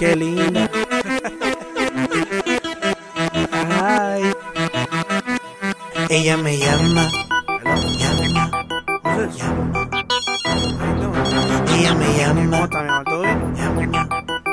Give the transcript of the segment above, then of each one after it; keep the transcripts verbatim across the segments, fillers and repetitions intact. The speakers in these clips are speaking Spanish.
qué linda. Ay. Ella me llama, llama, llama. Ella me llama, llama.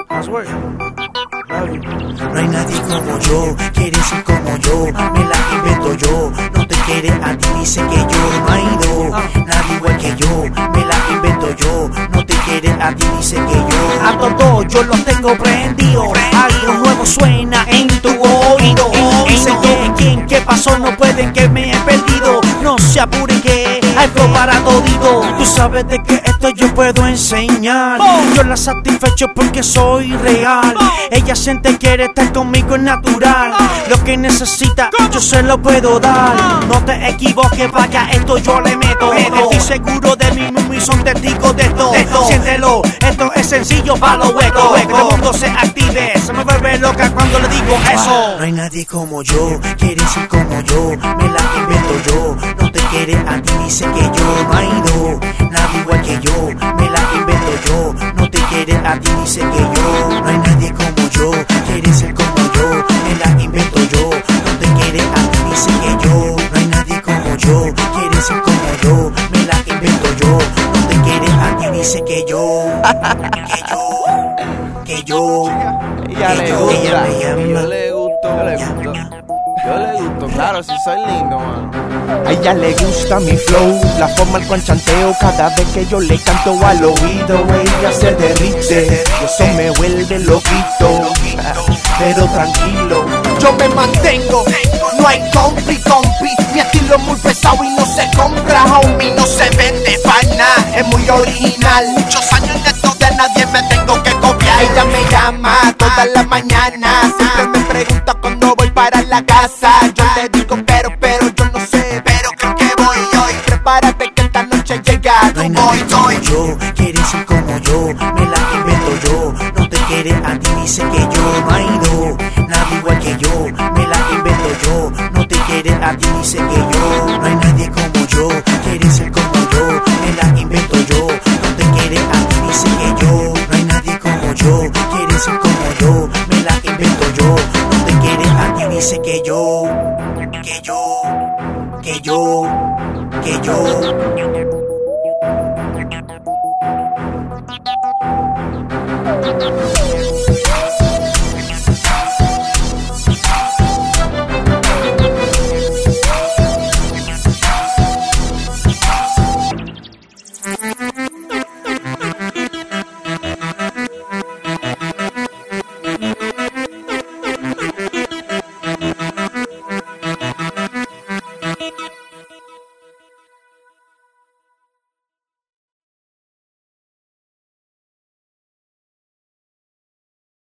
No hay nadie como yo, quiere ser como yo, me la invento yo. No te quiere a ti, dice que yo. No hay dos, nadie igual que yo, me la invento yo. No te quiere a ti, dice que yo. A todos yo los tengo prendido, algo nuevo suena en tu oído. Dicen que quien, qué pasó, no pueden que me he perdido. No se apuren que hay flow para todito. Tú sabes de que esto yo puedo enseñar. Yo la satisfecho porque soy real. Ella siente que quiere estar conmigo, es natural. Lo que necesita yo se lo puedo dar. No te equivoques, vaya, esto yo le meto. Estoy seguro de mí mismo y son testigos de esto. Siéntelo, esto es sencillo para los huecos. Que el mundo se active, se me vuelve loca cuando le digo eso. No hay nadie como yo, quiere ser como yo, me la invento yo. No te quiere a ti, dice que yo. No hay dos, nadie igual que yo, me la invento yo. No te quiere a ti, dice que yo. No hay nadie como yo, quiere ser como yo, me la invento yo. No te quiere a ti, dice que yo. No hay nadie como yo, quiere ser como yo, me la invento yo. No te quiere a ti, dice que yo. Que yo, que yo, ella que le yo. gusta, Ella me llama, yo le gusto, yo le gusto. Yo le gusto, claro, si soy lindo, man. A ella le gusta mi flow, la forma el cual chanteo. Cada vez que yo le canto al oído, ella se derrite. Y eso me vuelve loquito, pero tranquilo, yo me mantengo. No hay compi, compi. Mi estilo es muy pesado y no se compra, homie. No se vende para nada, es muy original. Muchos años en esto de nadie me tengo que copiar. Ella me llama todas las mañanas, siempre me pregunta cuando voy para la casa. Yo le digo pero, pero yo no sé, pero creo que voy hoy. Prepárate que esta noche llega. No hay nadie como yo, quiere ser como yo, me la invento yo. No te quiere a ti, dice que yo. No hay dos, nadie igual que yo, me la invento yo. No te quiere a ti, dice que yo. No hay nadie como yo, quiere ser como yo, me la invento yo. No te quiere a ti, dice que yo. No hay nadie como yo, quiere ser como yo, me la invento yo. No te quiere a ti, dice que yo. Que yo, que yo, que yo.